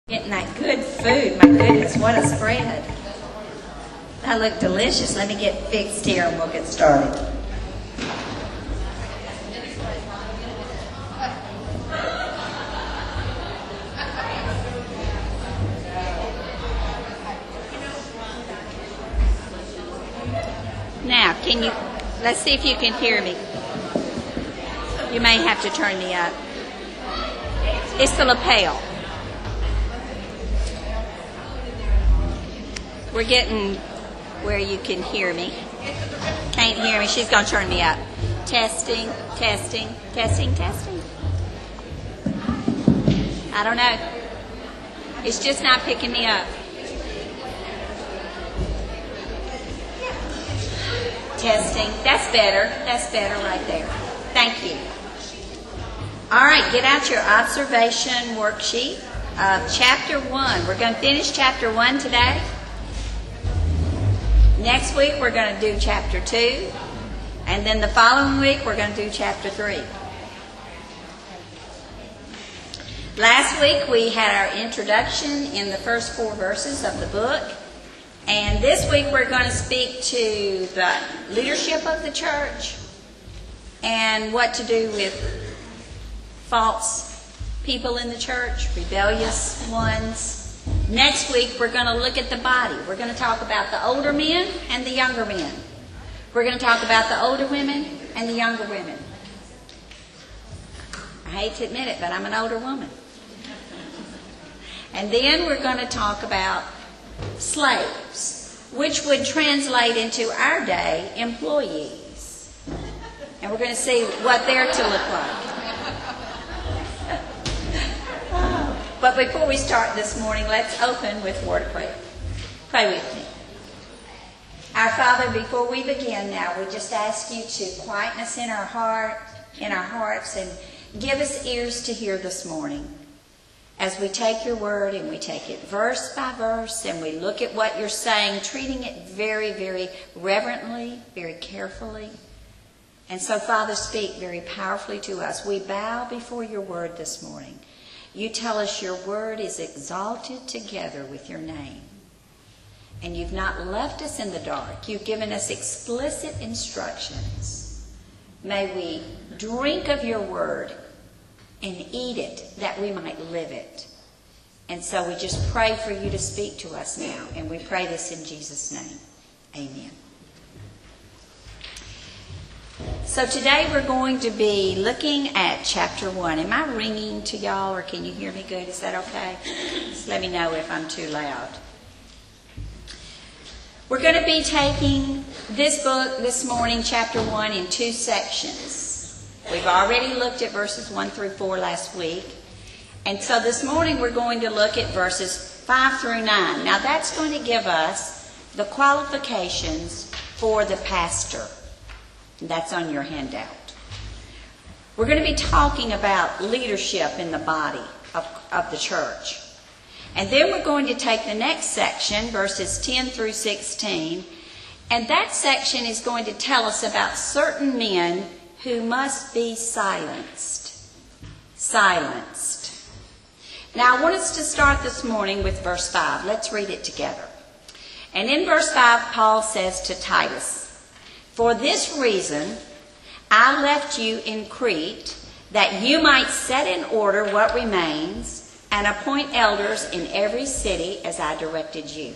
Getting that good food. My goodness, what a spread. That looked delicious. Let me get fixed here and we'll get started. Now, let's see if you can hear me. You may have to turn me up. It's the lapel. We're getting where you can hear me. Can't hear me. She's going to turn me up. Testing, testing, testing, testing. I don't know. It's just not picking me up. Testing. That's better. That's better right there. Thank you. All right, get out your observation worksheet of chapter 1. We're going to finish chapter 1 today. Next week we're going to do chapter 2. And then the following week we're going to do chapter 3. Last week we had our introduction in the first 4 verses of the book. And this week we're going to speak to the leadership of the church and what to do with false people in the church, rebellious ones. Next week we're going to look at the body. We're going to talk about the older men and the younger men. We're going to talk about the older women and the younger women. I hate to admit it, but I'm an older woman. And then we're going to talk about slaves, which would translate into our day employees. And we're going to see what they're to look like. But before we start this morning, let's open with a word of prayer. Pray with me. Our Father, before we begin now, we just ask you to quieten us in our hearts, and give us ears to hear this morning. As we take your word and we take it verse by verse and we look at what you're saying, treating it very, very reverently, very carefully. And so, Father, speak very powerfully to us. We bow before your word this morning. You tell us your word is exalted together with your name. And you've not left us in the dark. You've given us explicit instructions. May we drink of your word and eat it that we might live it. And so we just pray for you to speak to us now. And we pray this in Jesus' name. Amen. So today we're going to be looking at chapter 1. Am I ringing to y'all, or can you hear me good? Is that okay? Just let me know if I'm too loud. We're going to be taking this book this morning, chapter 1, in 2 sections. We've already looked at verses 1 through 4 last week. And so this morning we're going to look at verses 5 through 9. Now that's going to give us the qualifications for the pastor. That's on your handout. We're going to be talking about leadership in the body of the church. And then we're going to take the next section, verses 10 through 16. And that section is going to tell us about certain men who must be silenced. Silenced. Now I want us to start this morning with verse 5. Let's read it together. And in verse 5, Paul says to Titus, "For this reason I left you in Crete, that you might set in order what remains and appoint elders in every city as I directed you."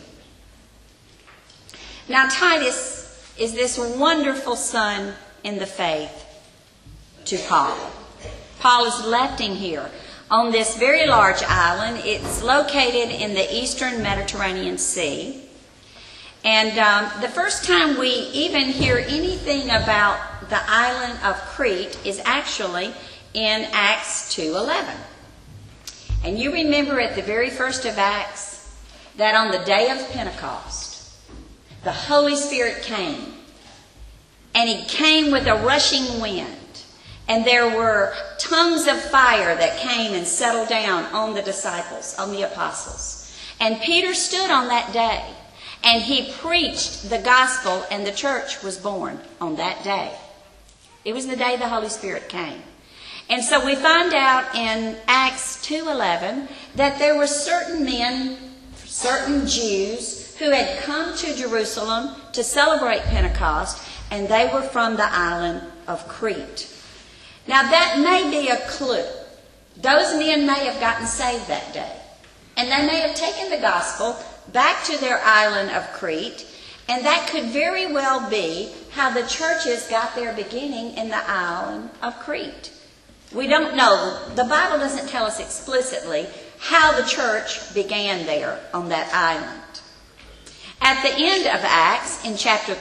Now Titus is this wonderful son in the faith to Paul. Paul has left him here on this very large island. It's located in the eastern Mediterranean Sea. And the first time we even hear anything about the island of Crete is actually in Acts 2:11. And you remember at the very first of Acts that on the day of Pentecost, the Holy Spirit came. And he came with a rushing wind. And there were tongues of fire that came and settled down on the disciples, on the apostles. And Peter stood on that day. And he preached the gospel, and the church was born on that day. It was the day the Holy Spirit came. And so we find out in Acts 2:11 that there were certain men, certain Jews, who had come to Jerusalem to celebrate Pentecost, and they were from the island of Crete. Now that may be a clue. Those men may have gotten saved that day, and they may have taken the gospel back to their island of Crete, and that could very well be how the churches got their beginning in the island of Crete. We don't know. The Bible doesn't tell us explicitly how the church began there on that island. At the end of Acts, in chapter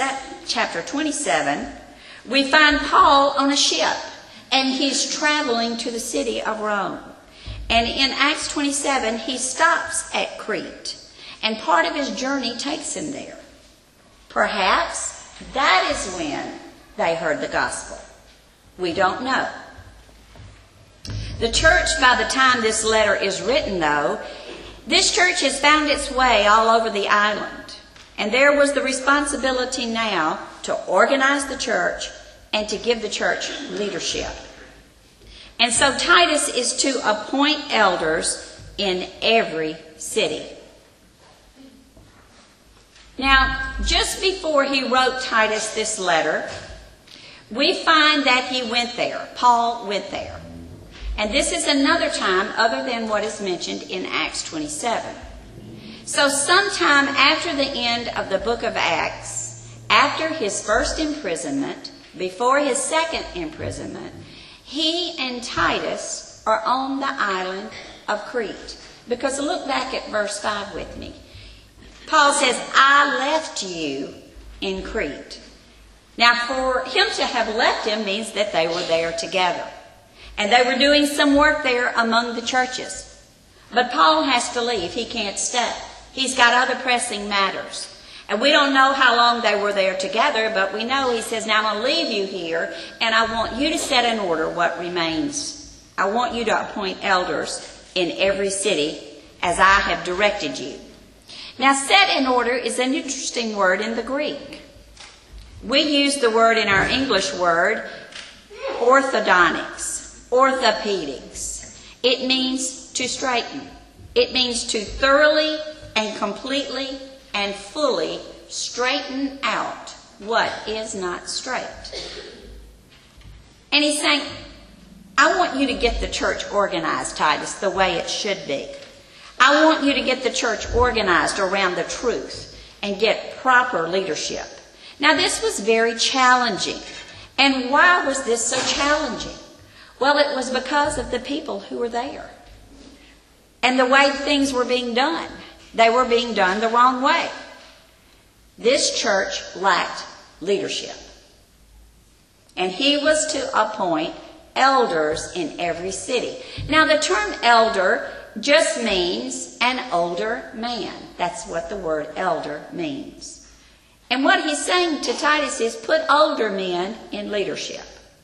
27, we find Paul on a ship, and he's traveling to the city of Rome. And in Acts 27, he stops at Crete, and part of his journey takes him there. Perhaps that is when they heard the gospel. We don't know. The church, by the time this letter is written, though, this church has found its way all over the island. And there was the responsibility now to organize the church and to give the church leadership. And so Titus is to appoint elders in every city. Now, just before he wrote Titus this letter, we find that he went there. Paul went there. And this is another time other than what is mentioned in Acts 27. So sometime after the end of the book of Acts, after his first imprisonment, before his second imprisonment, he and Titus are on the island of Crete. Because look back at verse 5 with me. Paul says, I left you in Crete. Now, for him to have left him means that they were there together. And they were doing some work there among the churches. But Paul has to leave. He can't stay. He's got other pressing matters. And we don't know how long they were there together, but we know he says, now I'm going to leave you here, and I want you to set in order what remains. I want you to appoint elders in every city as I have directed you. Now, set in order is an interesting word in the Greek. We use the word in our English word, orthodontics. Orthopedics. It means to straighten. It means to thoroughly and completely and fully straighten out what is not straight. And he's saying, I want you to get the church organized, Titus, the way it should be. I want you to get the church organized around the truth and get proper leadership. Now, this was very challenging. And why was this so challenging? Well, it was because of the people who were there and the way things were being done. They were being done the wrong way. This church lacked leadership. And he was to appoint elders in every city. Now, the term elder just means an older man. That's what the word elder means. And what he's saying to Titus is put older men in leadership.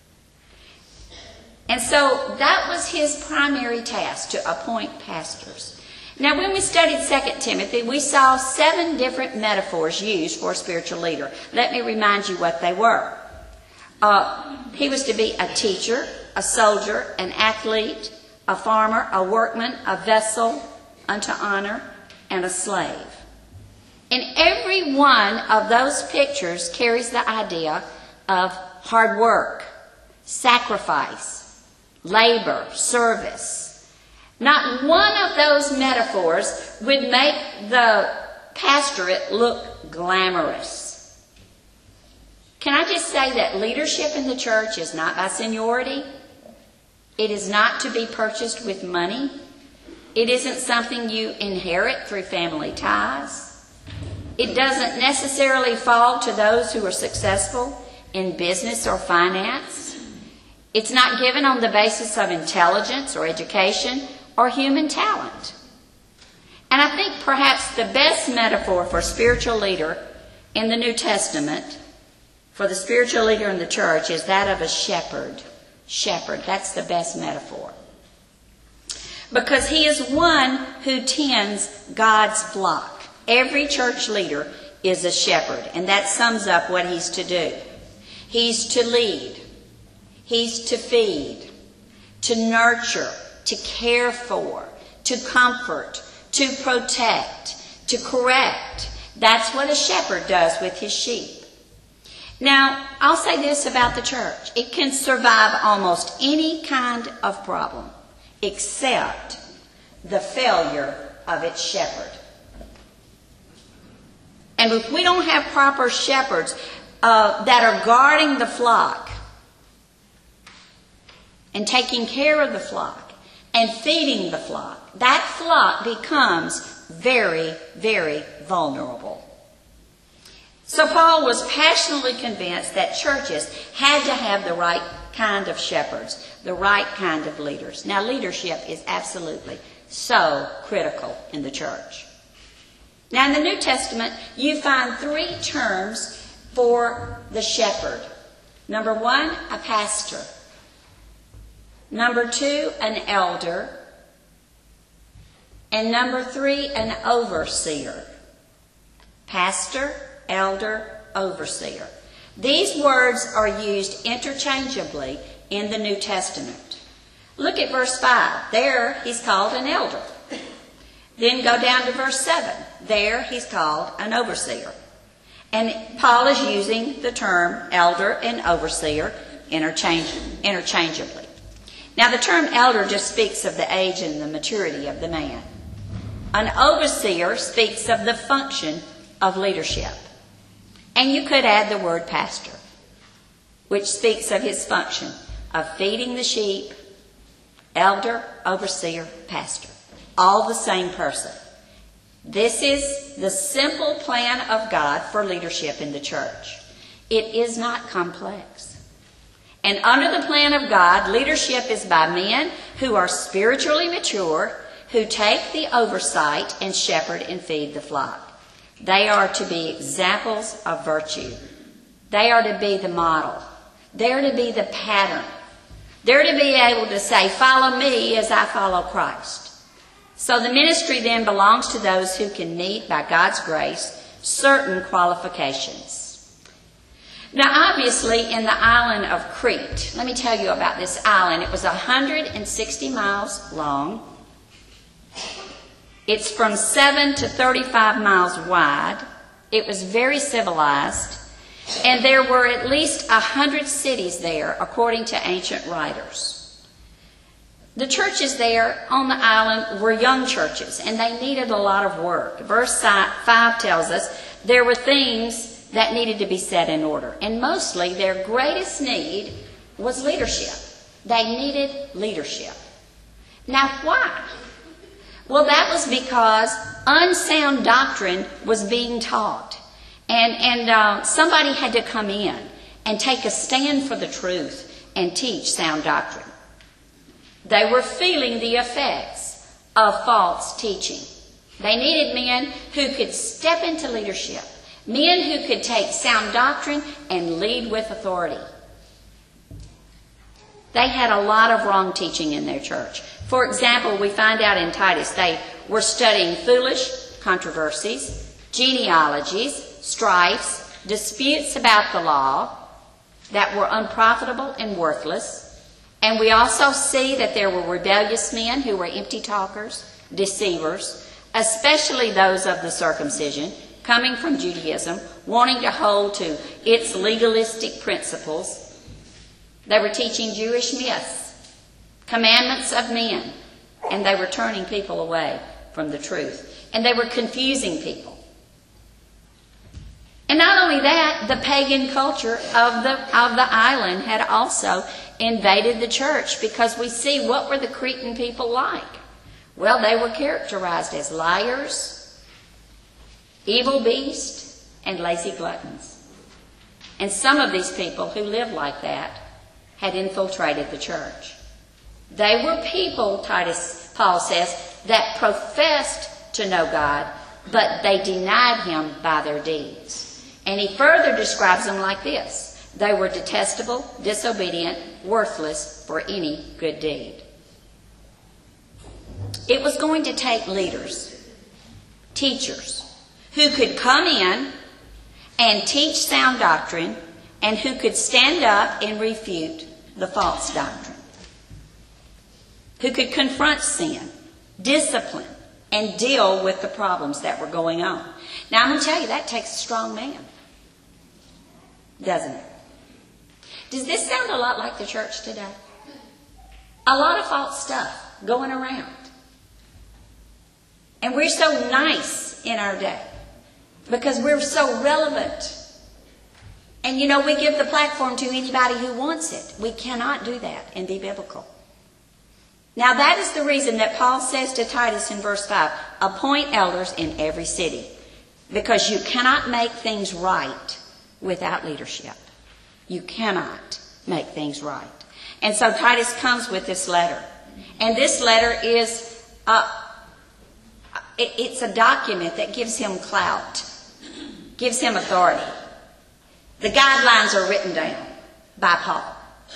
And so that was his primary task, to appoint pastors. Now, when we studied 2 Timothy, we saw 7 different metaphors used for a spiritual leader. Let me remind you what they were. He was to be a teacher, a soldier, an athlete, a farmer, a workman, a vessel unto honor, and a slave. And every one of those pictures carries the idea of hard work, sacrifice, labor, service. Not one of those metaphors would make the pastorate look glamorous. Can I just say that leadership in the church is not by seniority? It is not to be purchased with money. It isn't something you inherit through family ties. It doesn't necessarily fall to those who are successful in business or finance. It's not given on the basis of intelligence or education or human talent. And I think perhaps the best metaphor for spiritual leader in the New Testament, for the spiritual leader in the church, is that of a shepherd. Shepherd, that's the best metaphor. Because he is one who tends God's flock. Every church leader is a shepherd, and that sums up what he's to do. He's to lead. He's to feed. to nurture, to care for, to comfort, to protect, to correct. That's what a shepherd does with his sheep. Now, I'll say this about the church. It can survive almost any kind of problem except the failure of its shepherd. And if we don't have proper shepherds that are guarding the flock and taking care of the flock and feeding the flock, that flock becomes very, very vulnerable. So Paul was passionately convinced that churches had to have the right kind of shepherds, the right kind of leaders. Now, leadership is absolutely so critical in the church. Now, in the New Testament, you find 3 terms for the shepherd. Number 1, a pastor. Number 2, an elder. And number 3, an overseer. Pastor, elder, overseer. These words are used interchangeably in the New Testament. Look at verse 5. There he's called an elder. Then go down to verse 7. There he's called an overseer. And Paul is using the term elder and overseer interchangeably. Now the term elder just speaks of the age and the maturity of the man. An overseer speaks of the function of leadership. And you could add the word pastor, which speaks of his function of feeding the sheep. Elder, overseer, pastor. All the same person. This is the simple plan of God for leadership in the church. It is not complex. And under the plan of God, leadership is by men who are spiritually mature, who take the oversight and shepherd and feed the flock. They are to be examples of virtue. They are to be the model. They are to be the pattern. They're to be able to say, follow me as I follow Christ. So the ministry then belongs to those who can meet, by God's grace, certain qualifications. Now, obviously, in the island of Crete, let me tell you about this island. It was 160 miles long. It's from 7 to 35 miles wide. It was very civilized. And there were at least 100 cities there, according to ancient writers. The churches there on the island were young churches, and they needed a lot of work. Verse 5 tells us there were things that needed to be set in order. And mostly their greatest need was leadership. They needed leadership. Now, why? Well, that was because unsound doctrine was being taught. And somebody had to come in and take a stand for the truth and teach sound doctrine. They were feeling the effects of false teaching. They needed men who could step into leadership, men who could take sound doctrine and lead with authority. They had a lot of wrong teaching in their church. For example, we find out in Titus they were studying foolish controversies, genealogies, strifes, disputes about the law that were unprofitable and worthless. And we also see that there were rebellious men who were empty talkers, deceivers, especially those of the circumcision, coming from Judaism, wanting to hold to its legalistic principles. They were teaching Jewish myths, commandments of men, and they were turning people away from the truth. And they were confusing people. And not only that, the pagan culture of the island had also invaded the church, because we see, what were the Cretan people like? Well, they were characterized as liars, evil beasts, and lazy gluttons. And some of these people who lived like that had infiltrated the church. They were people, Paul says, that professed to know God, but they denied him by their deeds. And he further describes them like this: they were detestable, disobedient, worthless for any good deed. It was going to take leaders, teachers, who could come in and teach sound doctrine and who could stand up and refute the false doctrine. who could confront sin, discipline, and deal with the problems that were going on. Now, I'm going to tell you, that takes a strong man, doesn't it? Does this sound a lot like the church today? A lot of false stuff going around. And we're so nice in our day because we're so relevant. And you know, we give the platform to anybody who wants it. We cannot do that and be biblical. Now that is the reason that Paul says to Titus in verse 5, appoint elders in every city. Because you cannot make things right without leadership. You cannot make things right. And so Titus comes with this letter. And this letter is, it's a document that gives him clout, gives him authority. The guidelines are written down by Paul.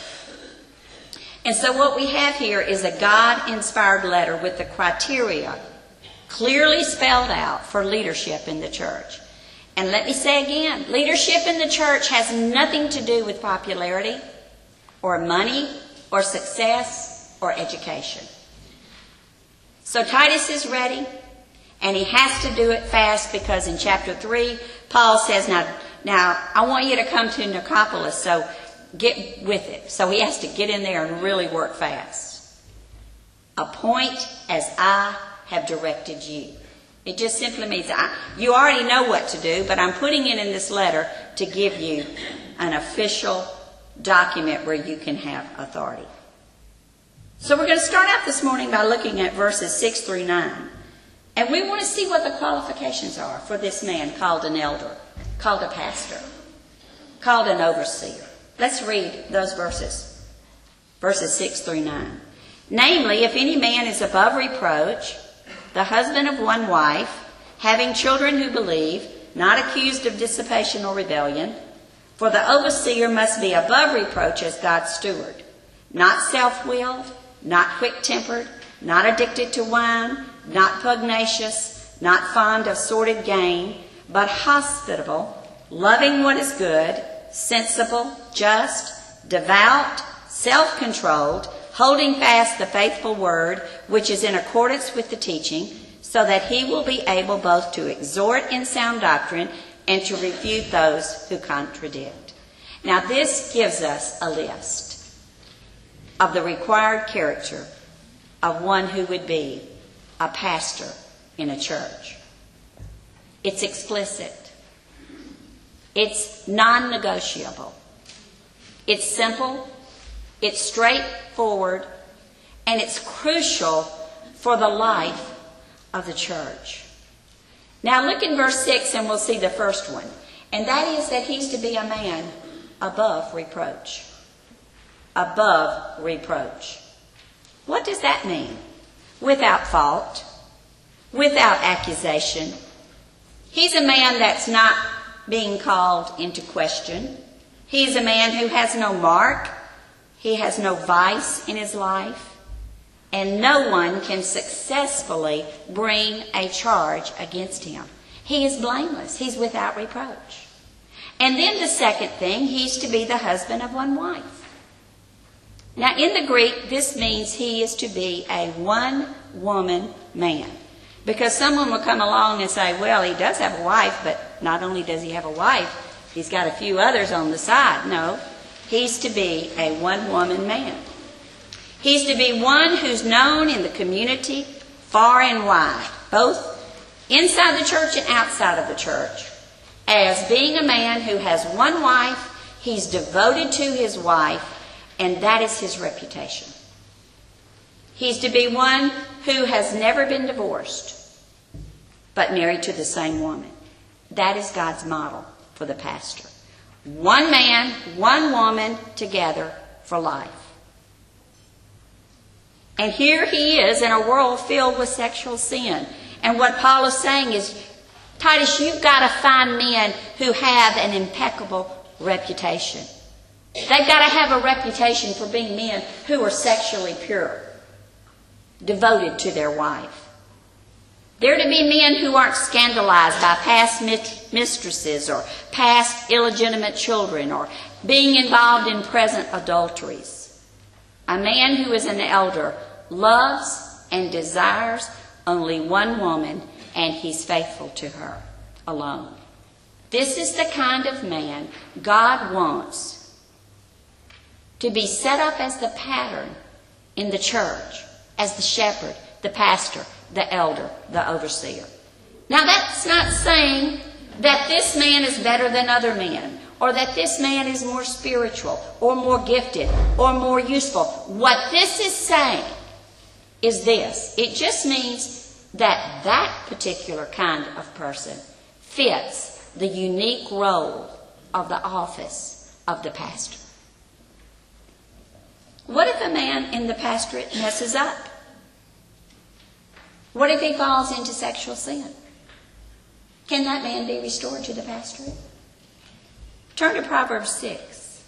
And so what we have here is a God-inspired letter with the criteria clearly spelled out for leadership in the church. And let me say again, leadership in the church has nothing to do with popularity or money or success or education. So Titus is ready, and he has to do it fast because in chapter 3, Paul says, now I want you to come to Nicopolis, so get with it. So he has to get in there and really work fast. Appoint as I have directed you. It just simply means you already know what to do, but I'm putting it in this letter to give you an official document where you can have authority. So we're going to start out this morning by looking at verses 6 through 9. And we want to see what the qualifications are for this man called an elder, called a pastor, called an overseer. Let's read those verses. Verses 6 through 9. Namely, if any man is above reproach, the husband of one wife, having children who believe, not accused of dissipation or rebellion, for the overseer must be above reproach as God's steward, not self-willed, not quick-tempered, not addicted to wine, not pugnacious, not fond of sordid gain, but hospitable, loving what is good, sensible, just, devout, self-controlled, holding fast the faithful word, which is in accordance with the teaching, so that he will be able both to exhort in sound doctrine and to refute those who contradict. Now this gives us a list of the required character of one who would be a pastor in a church. It's explicit. It's non-negotiable. It's simple. It's straightforward. And it's crucial for the life of the church. Now look in verse 6 and we'll see the first one. And that is that he's to be a man above reproach. Above reproach. What does that mean? Without fault. Without accusation. He's a man that's not being called into question. He's a man who has no mark. He has no vice in his life. And no one can successfully bring a charge against him. He is blameless. He's without reproach. And then the second thing, he's to be the husband of one wife. Now in the Greek, this means he is to be a one-woman man. Because someone will come along and say, well, he does have a wife, but not only does he have a wife, he's got a few others on the side. No, he's to be a one-woman man. He's to be one who's known in the community far and wide, both inside the church and outside of the church, as being a man who has one wife, he's devoted to his wife, and that is his reputation. He's to be one who has never been divorced, but married to the same woman. That is God's model for the pastor. One man, one woman together for life. And here he is in a world filled with sexual sin. And what Paul is saying is, Titus, you've got to find men who have an impeccable reputation. They've got to have a reputation for being men who are sexually pure, devoted to their wife. They're to be men who aren't scandalized by past mistresses or past illegitimate children or being involved in present adulteries. A man who is an elder loves and desires only one woman, and he's faithful to her alone. This is the kind of man God wants to be set up as the pattern in the church, as the shepherd, the pastor, the elder, the overseer. Now that's not saying that this man is better than other men, or that this man is more spiritual, or more gifted, or more useful. What this is saying is this. It just means that that particular kind of person fits the unique role of the office of the pastor. What if a man in the pastorate messes up? What if he falls into sexual sin? Can that man be restored to the pastorate? Turn to Proverbs 6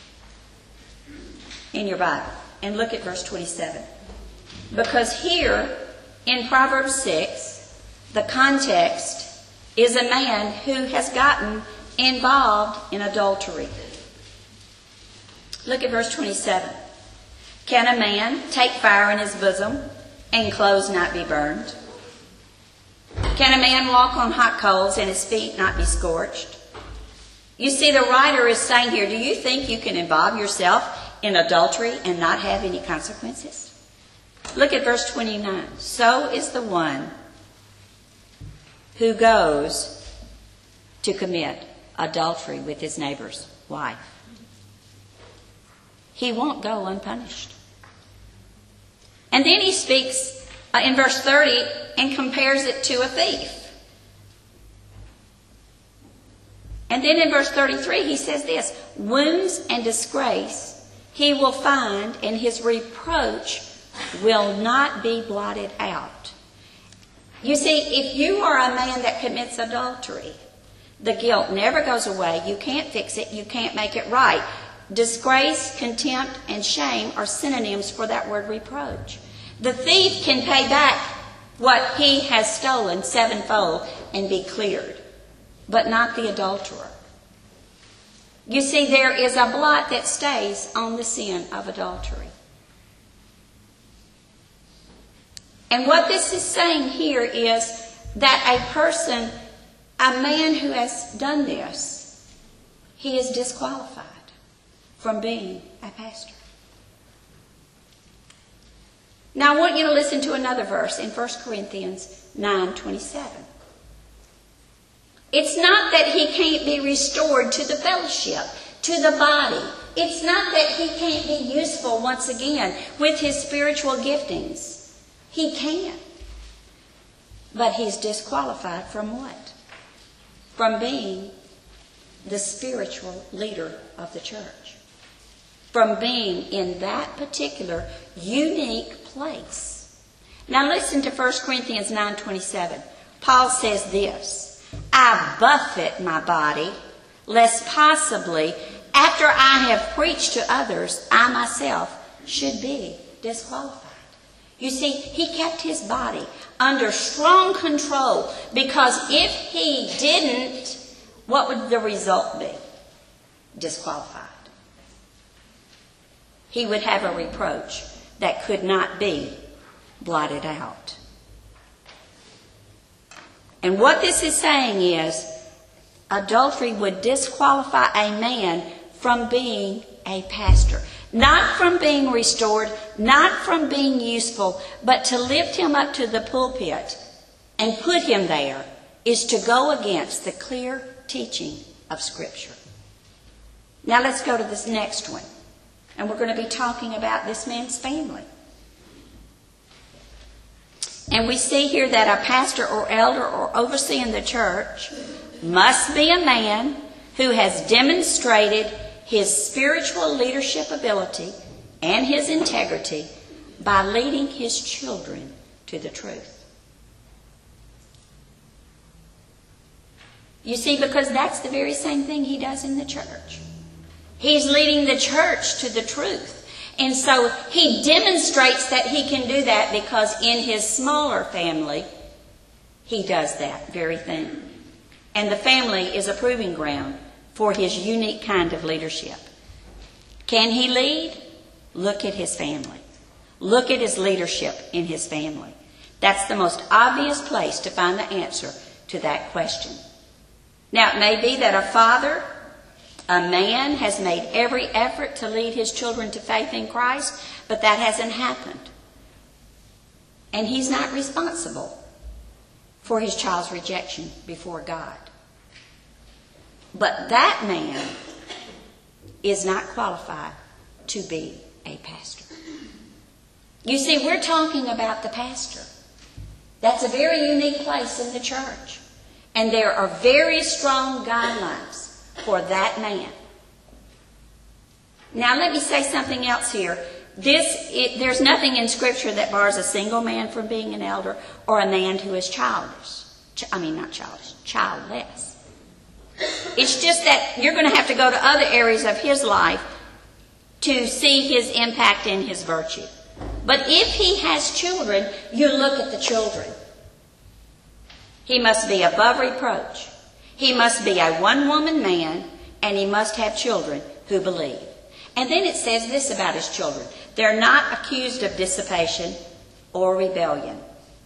in your Bible and look at verse 27. Because here in Proverbs 6, the context is a man who has gotten involved in adultery. Look at verse 27. Can a man take fire in his bosom and clothes not be burned? Can a man walk on hot coals and his feet not be scorched? You see, the writer is saying here, do you think you can involve yourself in adultery and not have any consequences? Look at verse 29. So is the one who goes to commit adultery with his neighbor's wife. He won't go unpunished. And then he speaks in verse 30 and compares it to a thief. And then in verse 33 he says this, wounds and disgrace he will find, and his reproach will not be blotted out. You see, if you are a man that commits adultery, the guilt never goes away. You can't fix it. You can't make it right. Disgrace, contempt, and shame are synonyms for that word reproach. The thief can pay back what he has stolen sevenfold and be cleared, but not the adulterer. You see, there is a blot that stays on the sin of adultery. And what this is saying here is that a person, a man who has done this, he is disqualified from being a pastor. Now I want you to listen to another verse in 1 Corinthians 9:27. It's not that he can't be restored to the fellowship, to the body. It's not that he can't be useful once again with his spiritual giftings. He can. But he's disqualified from what? From being the spiritual leader of the church. From being in that particular unique place. Now listen to 1 Corinthians 9:27. Paul says this, I buffet my body, lest possibly, after I have preached to others, I myself should be disqualified. You see, he kept his body under strong control, because if he didn't, what would the result be? Disqualified. He would have a reproach that could not be blotted out. And what this is saying is, adultery would disqualify a man from being a pastor. Not from being restored, not from being useful, but to lift him up to the pulpit and put him there is to go against the clear teaching of Scripture. Now let's go to this next one. And we're going to be talking about this man's family. And we see here that a pastor or elder or overseer in the church must be a man who has demonstrated his spiritual leadership ability and his integrity by leading his children to the truth. You see, because that's the very same thing he does in the church. He's leading the church to the truth. And so he demonstrates that he can do that because in his smaller family, he does that very thing. And the family is a proving ground for his unique kind of leadership. Can he lead? Look at his family. Look at his leadership in his family. That's the most obvious place to find the answer to that question. Now, it may be that a father, a man, has made every effort to lead his children to faith in Christ, but that hasn't happened. And he's not responsible for his child's rejection before God. But that man is not qualified to be a pastor. You see, we're talking about the pastor. That's a very unique place in the church. And there are very strong guidelines for that man. Now, let me say something else here. There's nothing in Scripture that bars a single man from being an elder or a man who is childless. Childless. It's just that you're going to have to go to other areas of his life to see his impact and his virtue. But if he has children, you look at the children. He must be above reproach. He must be a one-woman man, and he must have children who believe. And then it says this about his children. They're not accused of dissipation or rebellion.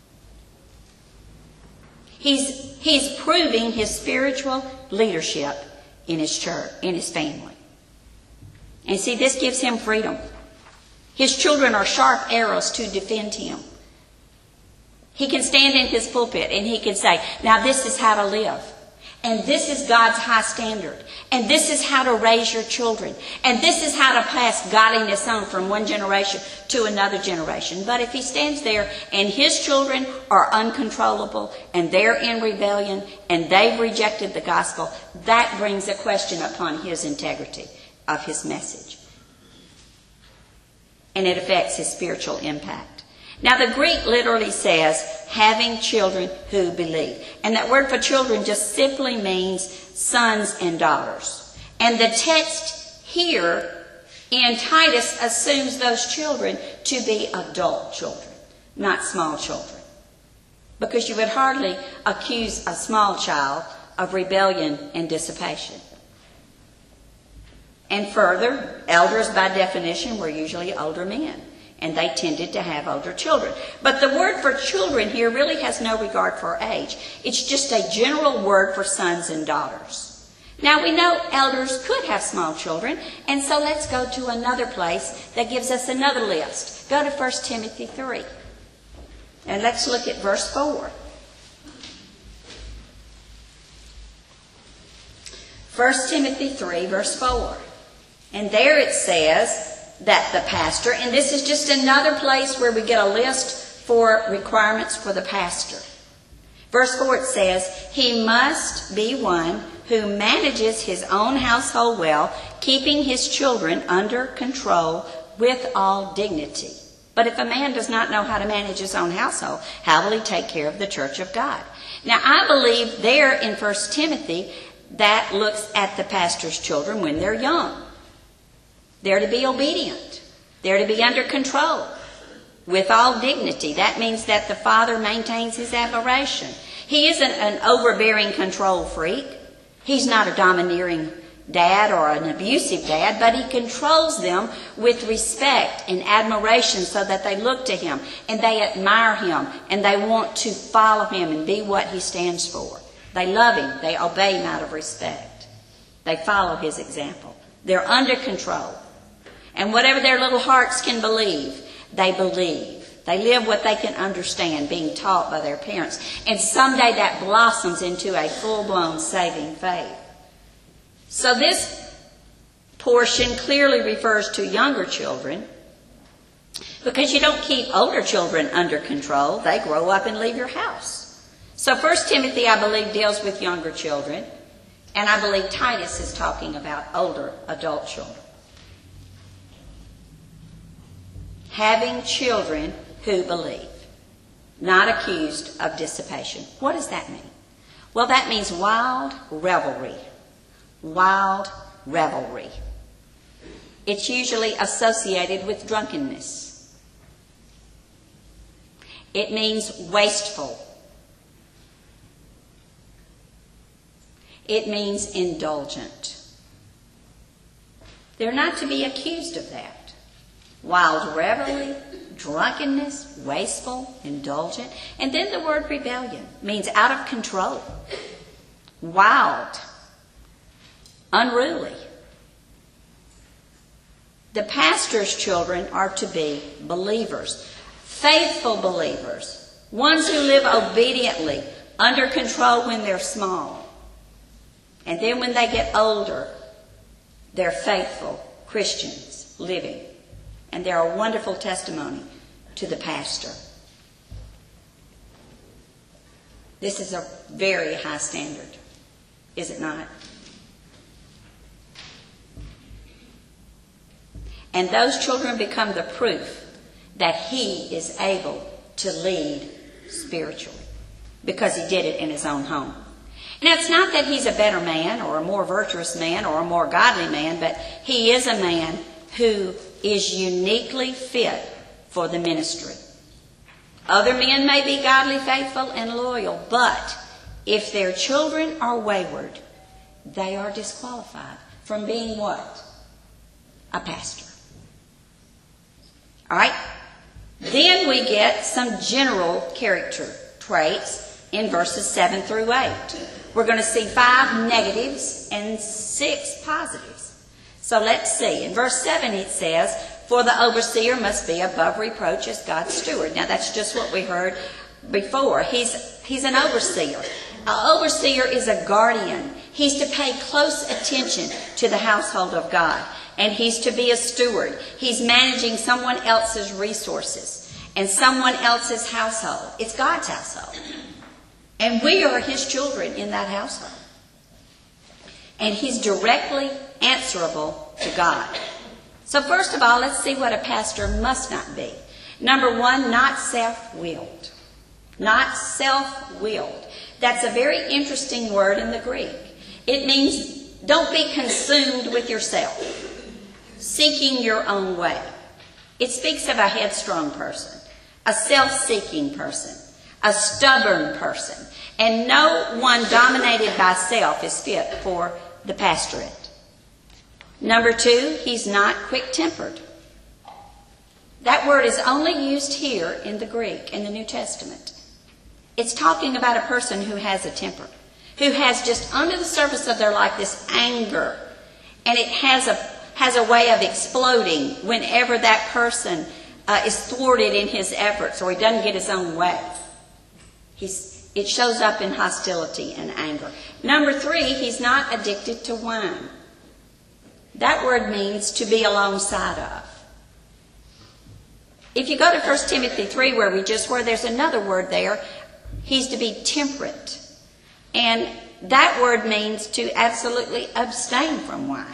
He's proving his spiritual leadership in his church, in his family. And see, this gives him freedom. His children are sharp arrows to defend him. He can stand in his pulpit and he can say, now this is how to live. And this is God's high standard. And this is how to raise your children. And this is how to pass godliness on from one generation to another generation. But if he stands there and his children are uncontrollable and they're in rebellion and they've rejected the gospel, that brings a question upon his integrity of his message. And it affects his spiritual impact. Now, the Greek literally says, having children who believe. And that word for children just simply means sons and daughters. And the text here in Titus assumes those children to be adult children, not small children. Because you would hardly accuse a small child of rebellion and dissipation. And further, elders by definition were usually older men. And they tended to have older children. But the word for children here really has no regard for age. It's just a general word for sons and daughters. Now, we know elders could have small children, and so let's go to another place that gives us another list. Go to 1 Timothy 3. And let's look at verse 4. 1 Timothy 3, verse 4. And there it says that the pastor, and this is just another place where we get a list for requirements for the pastor. Verse 4 it says, he must be one who manages his own household well, keeping his children under control with all dignity. But if a man does not know how to manage his own household, how will he take care of the church of God? Now, I believe there in 1 Timothy, that looks at the pastor's children when they're young. They're to be obedient. They're to be under control with all dignity. That means that the father maintains his admiration. He isn't an overbearing control freak. He's not a domineering dad or an abusive dad, but he controls them with respect and admiration so that they look to him and they admire him and they want to follow him and be what he stands for. They love him. They obey him out of respect. They follow his example. They're under control. And whatever their little hearts can believe, they believe. They live what they can understand, being taught by their parents. And someday that blossoms into a full-blown saving faith. So this portion clearly refers to younger children, because you don't keep older children under control. They grow up and leave your house. So 1 Timothy, I believe, deals with younger children. And I believe Titus is talking about older adult children. Having children who believe, not accused of dissipation. What does that mean? Well, that means wild revelry. Wild revelry. It's usually associated with drunkenness. It means wasteful. It means indulgent. They're not to be accused of that. Wild revelry, drunkenness, wasteful, indulgent. And then the word rebellion means out of control, wild, unruly. The pastor's children are to be believers, faithful believers, ones who live obediently, under control when they're small. And then when they get older, they're faithful Christians living. And they're a wonderful testimony to the pastor. This is a very high standard, is it not? And those children become the proof that he is able to lead spiritually, because he did it in his own home. Now, it's not that he's a better man or a more virtuous man or a more godly man, but he is a man who is uniquely fit for the ministry. Other men may be godly, faithful, and loyal, but if their children are wayward, they are disqualified from being what? A pastor. All right? Then we get some general character traits in verses 7 through 8. We're going to see 5 negatives and 6 positives. So let's see. In verse 7 it says, "For the overseer must be above reproach as God's steward." Now that's just what we heard before. He's an overseer. An overseer is a guardian. He's to pay close attention to the household of God. And he's to be a steward. He's managing someone else's resources and someone else's household. It's God's household. And we are his children in that household. And he's directly answerable to God. So first of all, let's see what a pastor must not be. Number 1, not self-willed. Not self-willed. That's a very interesting word in the Greek. It means don't be consumed with yourself, seeking your own way. It speaks of a headstrong person, a self-seeking person, a stubborn person. And no one dominated by self is fit for the pastorate. Number 2, he's not quick-tempered. That word is only used here in the Greek, in the New Testament. It's talking about a person who has a temper, who has just under the surface of their life this anger. And it has a way of exploding whenever that person is thwarted in his efforts or he doesn't get his own way. It shows up in hostility and anger. Number 3, he's not addicted to wine. That word means to be alongside of. If you go to 1 Timothy 3 where we just were, there's another word there. He's to be temperate. And that word means to absolutely abstain from wine.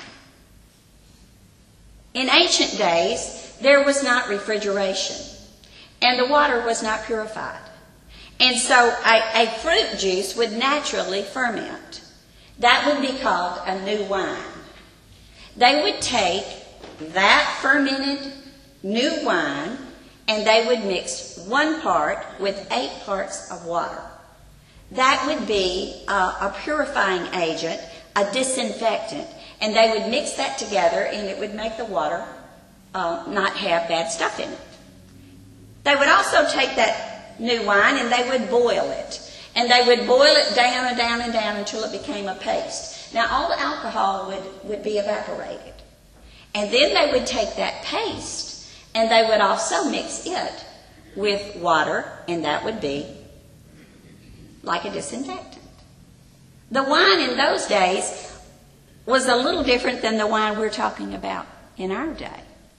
In ancient days, there was not refrigeration, and the water was not purified. And so a fruit juice would naturally ferment. That would be called a new wine. They would take that fermented new wine and they would mix 1 part with 8 parts of water. That would be a purifying agent, a disinfectant. And they would mix that together and it would make the water not have bad stuff in it. They would also take that new wine and they would boil it. And they would boil it down and down and down until it became a paste. Now all the alcohol would be evaporated. And then they would take that paste and they would also mix it with water, and that would be like a disinfectant. The wine in those days was a little different than the wine we're talking about in our day.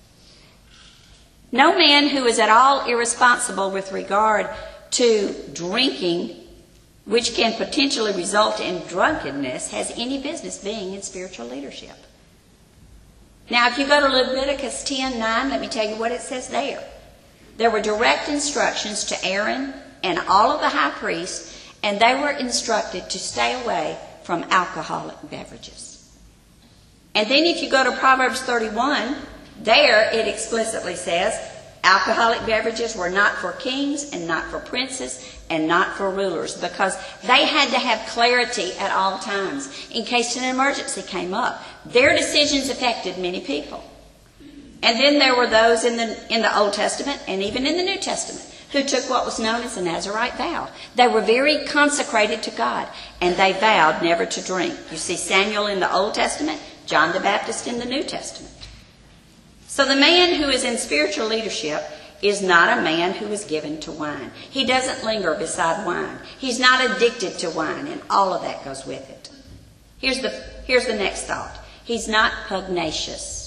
No man who is at all irresponsible with regard to drinking, which can potentially result in drunkenness, has any business being in spiritual leadership. Now, if you go to Leviticus 10:9, let me tell you what it says there. There were direct instructions to Aaron and all of the high priests, and they were instructed to stay away from alcoholic beverages. And then if you go to Proverbs 31, there it explicitly says, alcoholic beverages were not for kings and not for princes and not for rulers, because they had to have clarity at all times in case an emergency came up. Their decisions affected many people. And then there were those in the Old Testament and even in the New Testament who took what was known as the Nazirite vow. They were very consecrated to God, and they vowed never to drink. You see Samuel in the Old Testament, John the Baptist in the New Testament. So the man who is in spiritual leadership is not a man who is given to wine. He doesn't linger beside wine. He's not addicted to wine, and all of that goes with it. Here's the next thought. He's not pugnacious.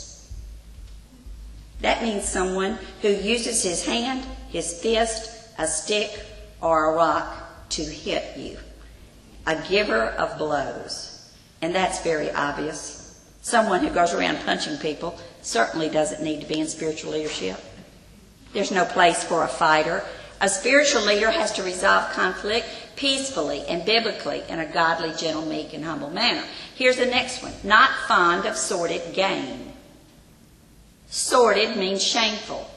That means someone who uses his hand, his fist, a stick, or a rock to hit you. A giver of blows. And that's very obvious. Someone who goes around punching people certainly doesn't need to be in spiritual leadership. There's no place for a fighter. A spiritual leader has to resolve conflict peacefully and biblically in a godly, gentle, meek, and humble manner. Here's the next one. Not fond of sordid gain. Sordid means shameful.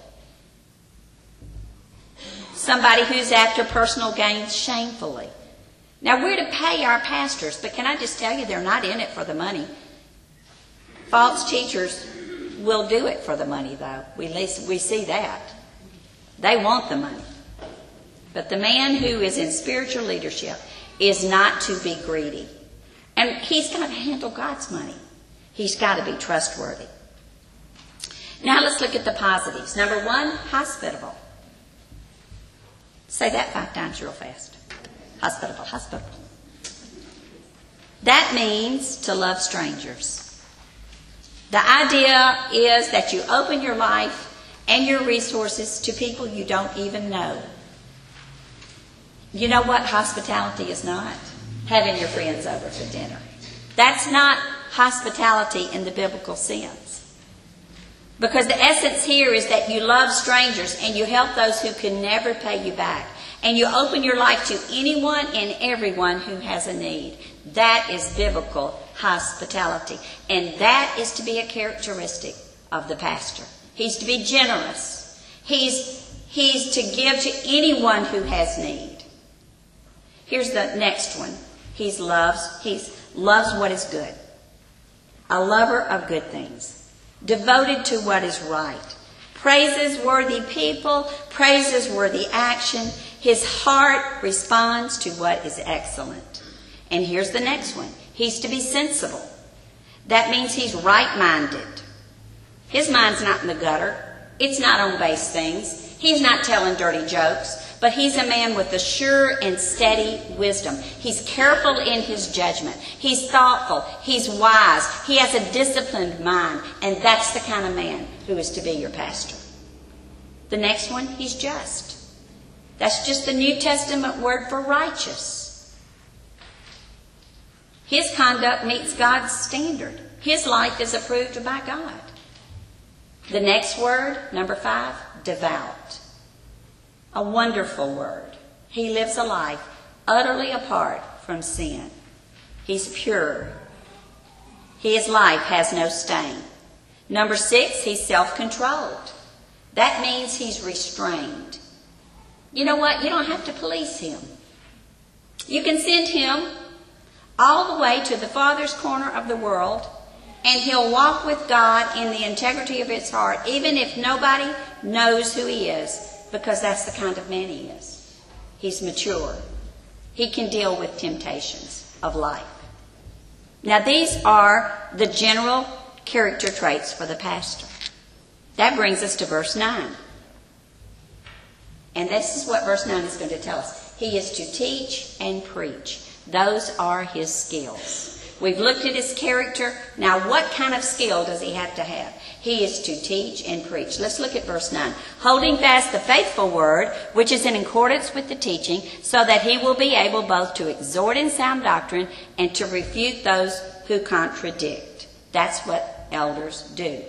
Somebody who's after personal gain shamefully. Now, we're to pay our pastors, but can I just tell you, they're not in it for the money. False teachers will do it for the money, though. We see that. They want the money. But the man who is in spiritual leadership is not to be greedy. And he's got to handle God's money. He's got to be trustworthy. Now let's look at the positives. Number 1, hospitable. Say that 5 times real fast. Hospitable, hospitable. That means to love strangers. The idea is that you open your life and your resources to people you don't even know. You know what hospitality is not? Having your friends over for dinner. That's not hospitality in the biblical sense. Because the essence here is that you love strangers and you help those who can never pay you back. And you open your life to anyone and everyone who has a need. That is biblical hospitality. And that is to be a characteristic of the pastor. He's to be generous. He's to give to anyone who has need. Here's the next one. He loves what is good. A lover of good things. Devoted to what is right. Praises-worthy people, praises-worthy action. His heart responds to what is excellent. And here's the next one. He's to be sensible. That means he's right-minded. His mind's not in the gutter. It's not on base things. He's not telling dirty jokes. But he's a man with a sure and steady wisdom. He's careful in his judgment. He's thoughtful. He's wise. He has a disciplined mind. And that's the kind of man who is to be your pastor. The next one, he's just. That's just the New Testament word for righteous. His conduct meets God's standard. His life is approved by God. The next word, number 5, devout. A wonderful word. He lives a life utterly apart from sin. He's pure. His life has no stain. Number 6, he's self-controlled. That means he's restrained. You know what? You don't have to police him. You can send him all the way to the farthest corner of the world, and he'll walk with God in the integrity of his heart, even if nobody knows who he is. Because that's the kind of man he is. He's mature. He can deal with temptations of life. Now these are the general character traits for the pastor. That brings us to verse 9. And this is what verse 9 is going to tell us. He is to teach and preach. Those are his skills. We've looked at his character. Now what kind of skill does he have to have? He is to teach and preach. Let's look at verse 9. Holding fast the faithful word, which is in accordance with the teaching, so that he will be able both to exhort in sound doctrine and to refute those who contradict. That's what elders do.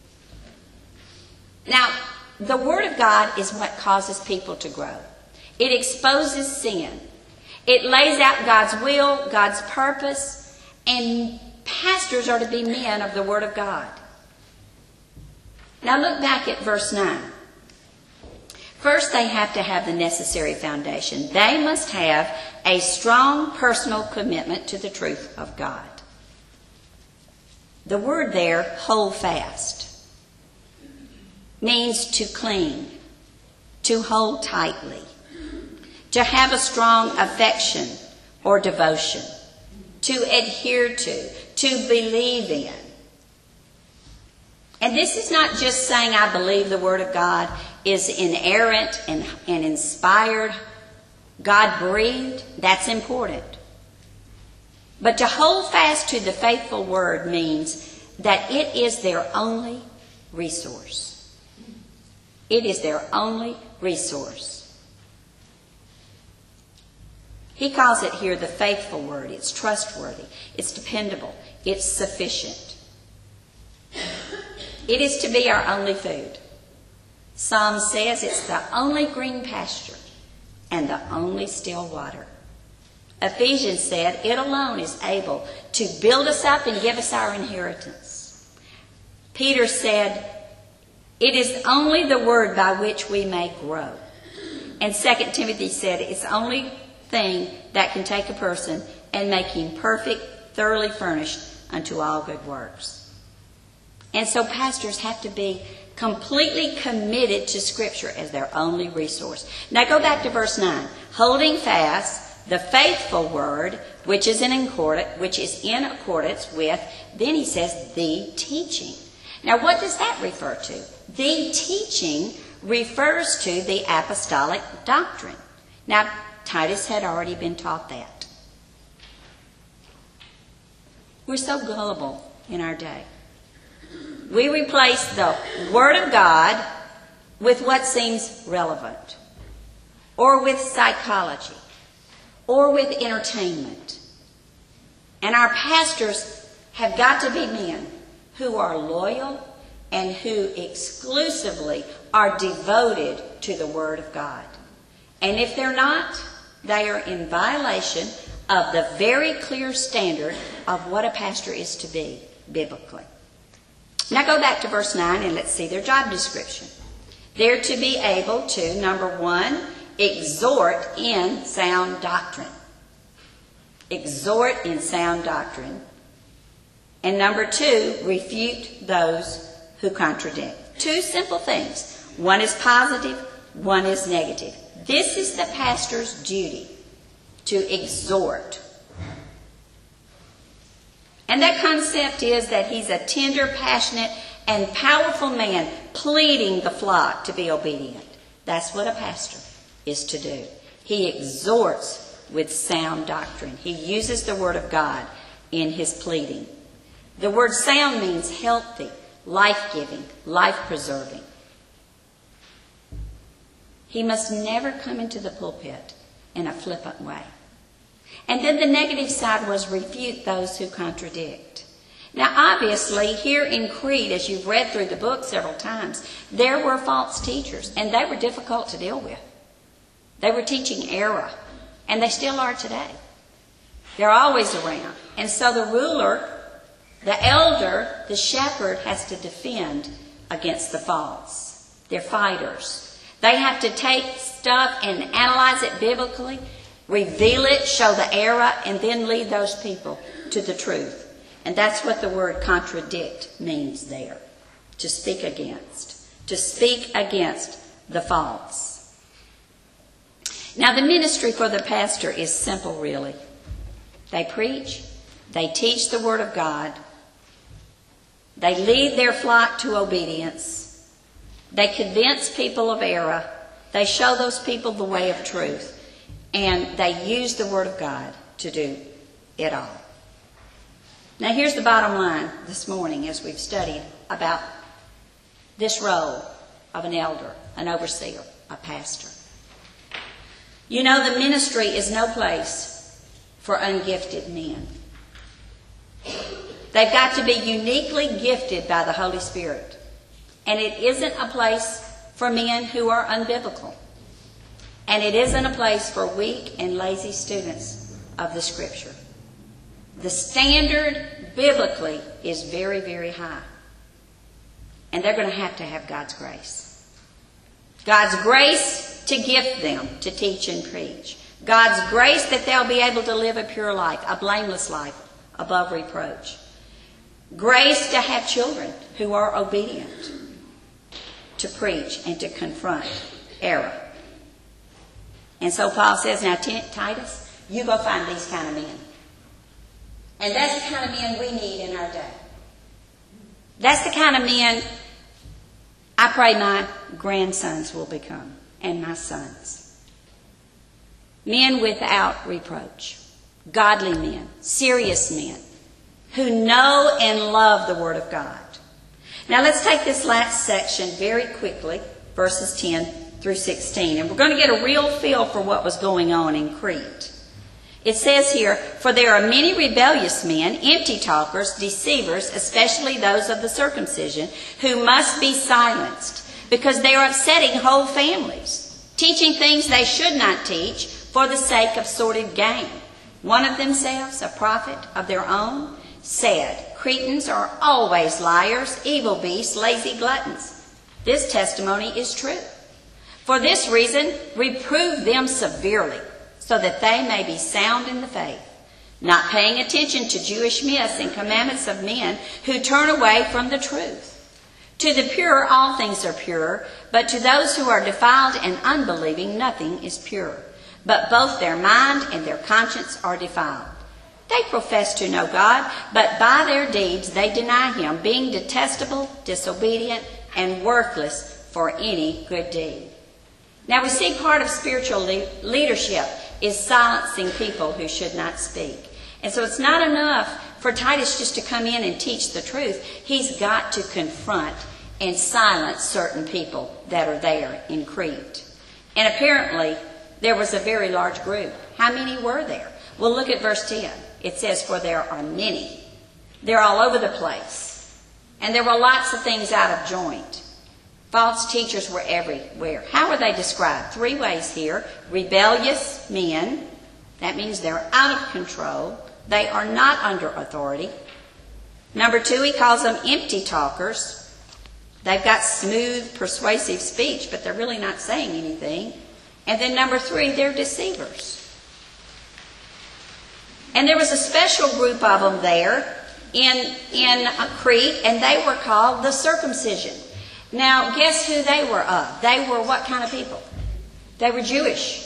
Now, the Word of God is what causes people to grow. It exposes sin. It lays out God's will, God's purpose, and pastors are to be men of the Word of God. Now look back at verse 9. First, they have to have the necessary foundation. They must have a strong personal commitment to the truth of God. The word there, hold fast. means to cling, to hold tightly, to have a strong affection or devotion, to adhere to believe in. And this is not just saying I believe the Word of God is inerrant and inspired, God-breathed. That's important. But to hold fast to the faithful Word means that it is their only resource. It is their only resource. He calls it here the faithful Word. It's trustworthy. It's dependable. It's sufficient. It is to be our only food. Psalm says it's the only green pasture and the only still water. Ephesians said it alone is able to build us up and give us our inheritance. Peter said it is only the Word by which we may grow. And 2 Timothy said it's the only thing that can take a person and make him perfect, thoroughly furnished unto all good works. And so pastors have to be completely committed to Scripture as their only resource. Now go back to verse 9. Holding fast the faithful Word, which is in accordance with, then he says, the teaching. Now what does that refer to? The teaching refers to the apostolic doctrine. Now Titus had already been taught that. We're so gullible in our day. We replace the Word of God with what seems relevant, or with psychology, or with entertainment. And our pastors have got to be men who are loyal and who exclusively are devoted to the Word of God. And if they're not, they are in violation of the very clear standard of what a pastor is to be biblically. Now go back to verse 9 and let's see their job description. They're to be able to, number 1, exhort in sound doctrine. Exhort in sound doctrine. And number 2, refute those who contradict. 2 simple things. One is positive, one is negative. This is the pastor's duty, to exhort. And that concept is that he's a tender, passionate, and powerful man pleading the flock to be obedient. That's what a pastor is to do. He exhorts with sound doctrine. He uses the Word of God in his pleading. The word sound means healthy, life-giving, life-preserving. He must never come into the pulpit in a flippant way. And then the negative side was refute those who contradict. Now obviously here in Crete, as you've read through the book several times, there were false teachers and they were difficult to deal with. They were teaching error and they still are today. They're always around. And so the ruler, the elder, the shepherd has to defend against the false. They're fighters. They have to take stuff and analyze it biblically, reveal it, show the error, and then lead those people to the truth. And that's what the word contradict means there. To speak against. To speak against the false. Now the ministry for the pastor is simple really. They preach. They teach the Word of God. They lead their flock to obedience. They convince people of error. They show those people the way of truth. And they use the Word of God to do it all. Now here's the bottom line this morning as we've studied about this role of an elder, an overseer, a pastor. You know, the ministry is no place for ungifted men. They've got to be uniquely gifted by the Holy Spirit. And it isn't a place for men who are unbiblical. And it isn't a place for weak and lazy students of the Scripture. The standard biblically is very, very high. And they're going to have God's grace. God's grace to gift them to teach and preach. God's grace that they'll be able to live a pure life, a blameless life, above reproach. Grace to have children who are obedient. to preach and to confront error. And so Paul says, now Titus, you go find these kind of men. And that's the kind of men we need in our day. That's the kind of men I pray my grandsons will become, and my sons. Men without reproach. Godly men, serious men, who know and love the Word of God. Now let's take this last section very quickly, verses 10 through 16. And we're going to get a real feel for what was going on in Crete. It says here, for there are many rebellious men, empty talkers, deceivers, especially those of the circumcision, who must be silenced, because they are upsetting whole families, teaching things they should not teach for the sake of sordid gain. One of themselves, a prophet of their own, said, Cretans are always liars, evil beasts, lazy gluttons. This testimony is true. For this reason, reprove them severely, so that they may be sound in the faith, not paying attention to Jewish myths and commandments of men who turn away from the truth. To the pure, all things are pure, but to those who are defiled and unbelieving, nothing is pure. But both their mind and their conscience are defiled. They profess to know God, but by their deeds they deny Him, being detestable, disobedient, and worthless for any good deed. Now we see part of spiritual leadership is silencing people who should not speak. And so it's not enough for Titus just to come in and teach the truth. He's got to confront and silence certain people that are there in Crete. And apparently there was a very large group. How many were there? Well, look at verse 10. It says, for there are many. They're all over the place. And there were lots of things out of joint. False teachers were everywhere. How are they described? 3 ways here. Rebellious men. That means they're out of control. They are not under authority. Number 2, he calls them empty talkers. They've got smooth, persuasive speech, but they're really not saying anything. And then number 3, they're deceivers. And there was a special group of them there in Crete, and they were called the circumcision. Now, guess who they were of? They were what kind of people? They were Jewish.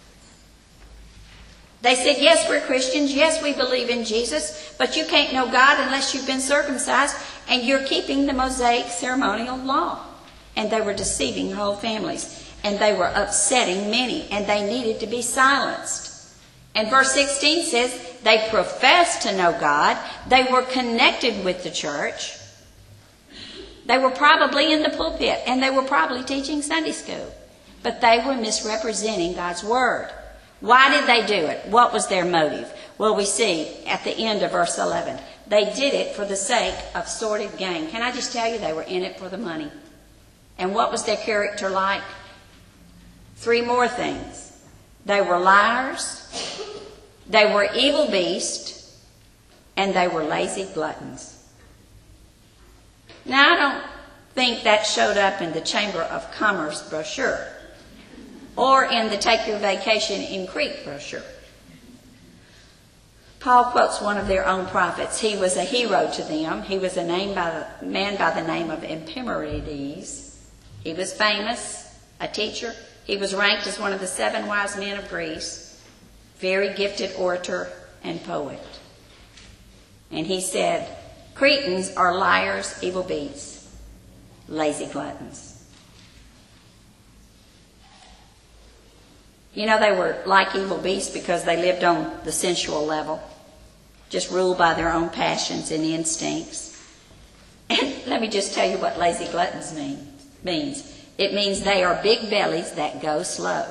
They said, yes, we're Christians. Yes, we believe in Jesus. But you can't know God unless you've been circumcised and you're keeping the Mosaic ceremonial law. And they were deceiving whole families. And they were upsetting many. And they needed to be silenced. And verse 16 says, they professed to know God. They were connected with the church. They were probably in the pulpit, and they were probably teaching Sunday school. But they were misrepresenting God's Word. Why did they do it? What was their motive? Well, we see at the end of verse 11. They did it for the sake of sordid gain. Can I just tell you, they were in it for the money. And what was their character like? 3 more things. They were liars, they were evil beasts, and they were lazy gluttons. Now, I don't think that showed up in the Chamber of Commerce brochure or in the Take Your Vacation in Crete brochure. Paul quotes one of their own prophets. He was a hero to them. He was a man by the name of Epimerides. He was famous, a teacher. He was ranked as one of the 7 wise men of Greece, very gifted orator and poet. And he said, Cretans are liars, evil beasts, lazy gluttons. You know, they were like evil beasts because they lived on the sensual level, just ruled by their own passions and instincts. And let me just tell you what lazy gluttons means. It means they are big bellies that go slow.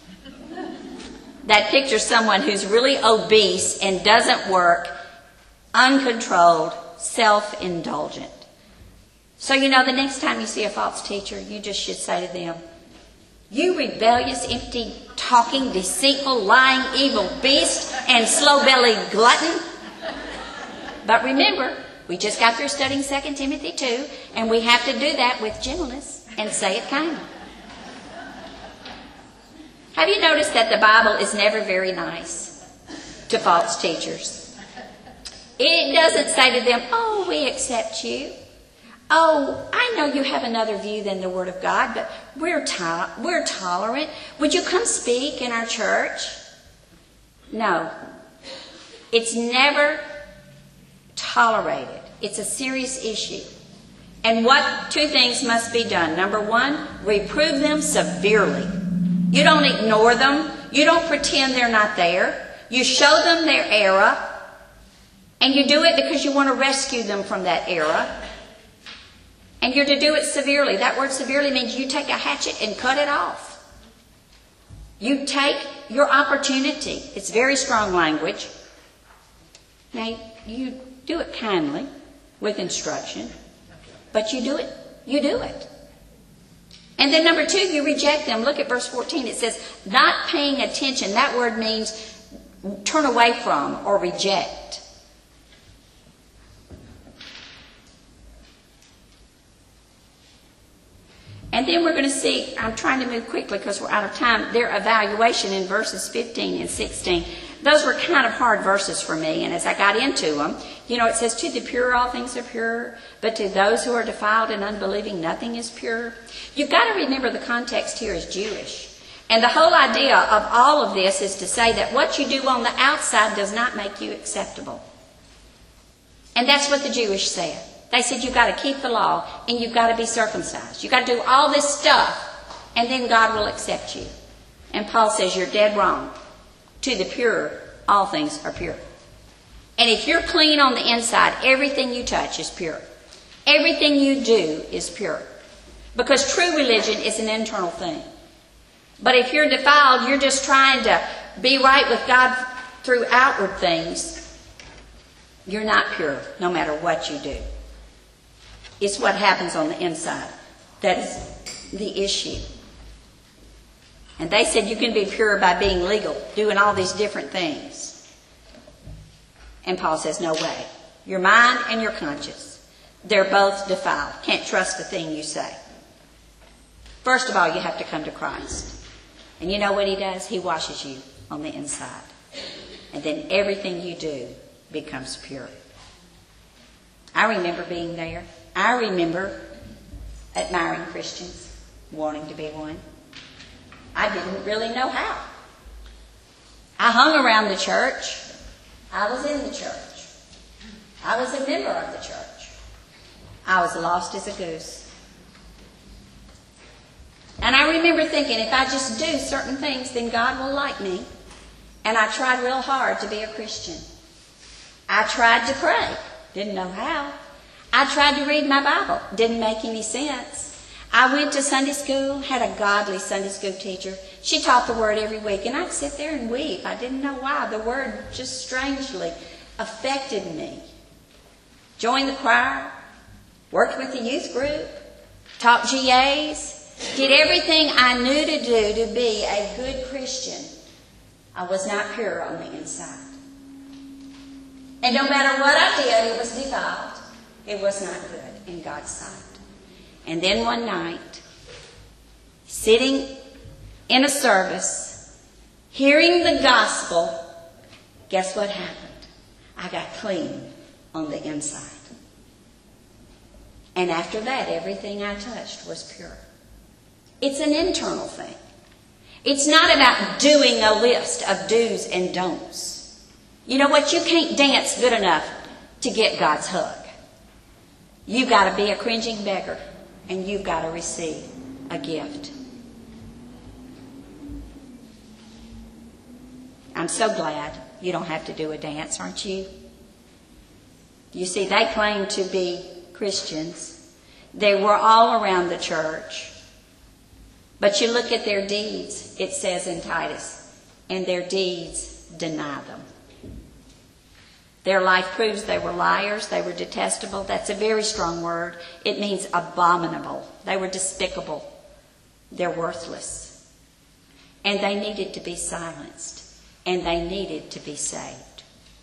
That pictures someone who's really obese and doesn't work, uncontrolled, self-indulgent. So, you know, the next time you see a false teacher, you just should say to them, you rebellious, empty, talking, deceitful, lying, evil beast and slow-bellied glutton. But remember, we just got through studying 2 Timothy 2, and we have to do that with gentleness and say it kindly. Have you noticed that the Bible is never very nice to false teachers? It doesn't say to them, oh, we accept you. Oh, I know you have another view than the Word of God, but we're tolerant. Would you come speak in our church? No. It's never tolerated. It's a serious issue. And what two things must be done? Number one, reprove them severely. You don't ignore them. You don't pretend they're not there. You show them their error. And you do it because you want to rescue them from that error. And you're to do it severely. That word severely means you take a hatchet and cut it off. You take your opportunity. It's very strong language. Now, you do it kindly with instruction. But you do it. You do it. And then number two, you reject them. Look at verse 14. It says, not paying attention. That word means turn away from or reject. And then we're going to see, I'm trying to move quickly because we're out of time, their evaluation in verses 15 and 16. Those were kind of hard verses for me, and as I got into them, it says, to the pure all things are pure, but to those who are defiled and unbelieving nothing is pure. You've got to remember the context here is Jewish. And the whole idea of all of this is to say that what you do on the outside does not make you acceptable. And that's what the Jewish said. They said you've got to keep the law and you've got to be circumcised. You've got to do all this stuff and then God will accept you. And Paul says you're dead wrong. To the pure, all things are pure. And if you're clean on the inside, everything you touch is pure. Everything you do is pure. Because true religion is an internal thing. But if you're defiled, you're just trying to be right with God through outward things, you're not pure, no matter what you do. It's what happens on the inside that is the issue. And they said you can be pure by being legal, doing all these different things. And Paul says, no way. Your mind and your conscience, they're both defiled. Can't trust a thing you say. First of all, you have to come to Christ. And you know what he does? He washes you on the inside. And then everything you do becomes pure. I remember being there. I remember admiring Christians, wanting to be one. I didn't really know how. I hung around the church. I was in the church. I was a member of the church. I was lost as a goose. And I remember thinking, if I just do certain things, then God will like me. And I tried real hard to be a Christian. I tried to pray. Didn't know how. I tried to read my Bible. Didn't make any sense. I went to Sunday school, had a godly Sunday school teacher. She taught the Word every week, and I'd sit there and weep. I didn't know why. The Word just strangely affected me. Joined the choir, worked with the youth group, taught GAs, did everything I knew to do to be a good Christian. I was not pure on the inside. And no matter what I did, it was defiled. It was not good in God's sight. And then one night, sitting in a service, hearing the gospel, guess what happened? I got clean on the inside. And after that, everything I touched was pure. It's an internal thing. It's not about doing a list of do's and don'ts. You know what? You can't dance good enough to get God's hug. You've got to be a cringing beggar, and you've got to receive a gift. I'm so glad you don't have to do a dance, aren't you? You see, they claimed to be Christians. They were all around the church. But you look at their deeds, it says in Titus, and their deeds deny them. Their life proves they were liars, they were detestable. That's a very strong word. It means abominable. They were despicable. They're worthless. And they needed to be silenced. And they needed to be saved.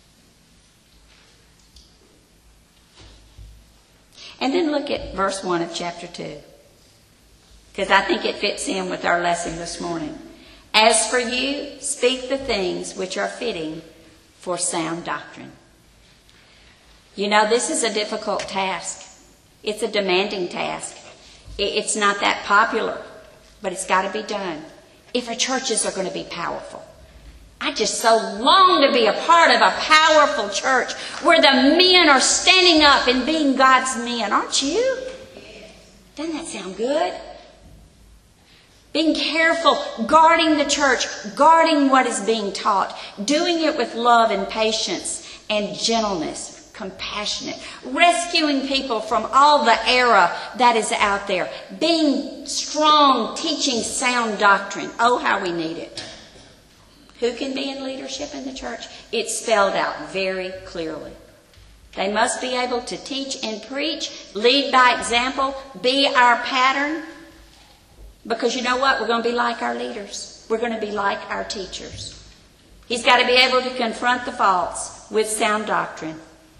And then look at verse 1 of chapter 2. Because I think it fits in with our lesson this morning. As for you, speak the things which are fitting for sound doctrine. You know, this is a difficult task. It's a demanding task. It's not that popular, but it's got to be done if our churches are going to be powerful. I just so long to be a part of a powerful church where the men are standing up and being God's men. Aren't you? Doesn't that sound good? Being careful, guarding the church, guarding what is being taught, doing it with love and patience and gentleness, compassionate, rescuing people from all the error that is out there, being strong, teaching sound doctrine. Oh, how we need it. Who can be in leadership in the church? It's spelled out very clearly. They must be able to teach and preach, lead by example, be our pattern. Because you know what? We're going to be like our leaders. We're going to be like our teachers. He's got to be able to confront the faults with sound doctrine.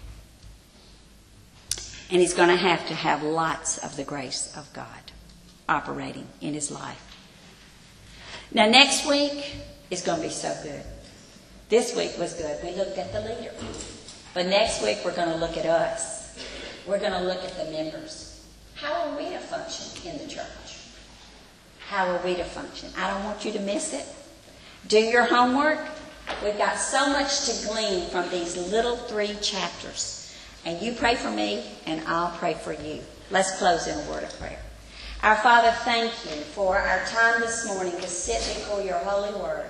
And he's going to have lots of the grace of God operating in his life. Now next week is going to be so good. This week was good. We looked at the leader. But next week we're going to look at us. We're going to look at the members. How are we to function in the church? How are we to function? I don't want you to miss it. Do your homework. We've got so much to glean from these little 3 chapters. And you pray for me, and I'll pray for you. Let's close in a word of prayer. Our Father, thank you for our time this morning to sit before your holy word.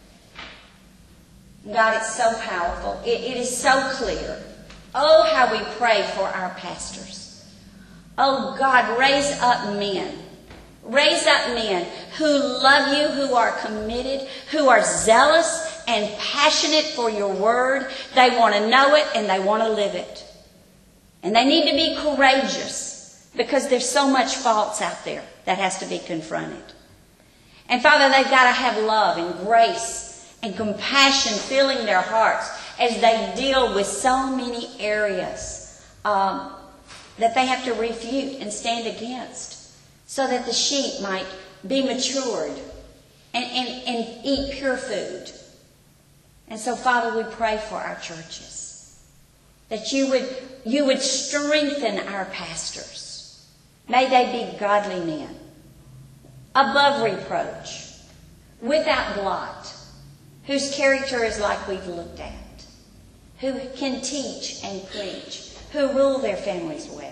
God, it's so powerful. It is so clear. Oh, how we pray for our pastors. Oh, God, raise up men. Raise up men who love you, who are committed, who are zealous and passionate for your word. They want to know it and they want to live it. And they need to be courageous because there's so much faults out there that has to be confronted. And Father, they've got to have love and grace and compassion filling their hearts as they deal with so many areas that they have to refute and stand against, so that the sheep might be matured and eat pure food. And so, Father, we pray for our churches, that you would strengthen our pastors. May they be godly men, above reproach, without blot, whose character is like we've looked at, who can teach and preach, who rule their families well.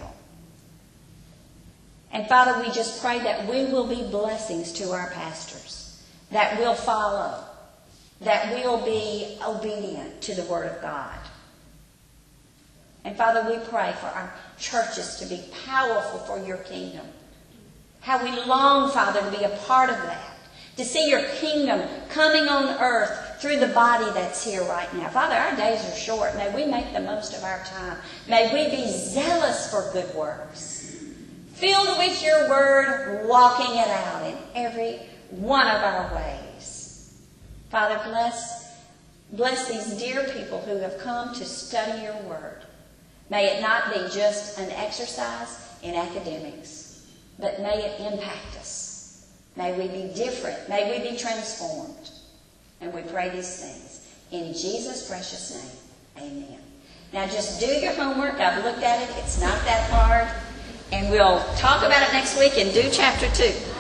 And Father, we just pray that we will be blessings to our pastors, that will follow, that will be obedient to the Word of God. And Father, we pray for our churches to be powerful for your kingdom. How we long, Father, to be a part of that, to see your kingdom coming on earth through the body that's here right now. Father, our days are short. May we make the most of our time. May we be zealous for good works, filled with your word, walking it out in every one of our ways. Father, bless these dear people who have come to study your word. May it not be just an exercise in academics, but may it impact us. May we be different. May we be transformed. And we pray these things in Jesus' precious name. Amen. Now just do your homework. I've looked at it. It's not that hard. And we'll talk about it next week and do chapter 2.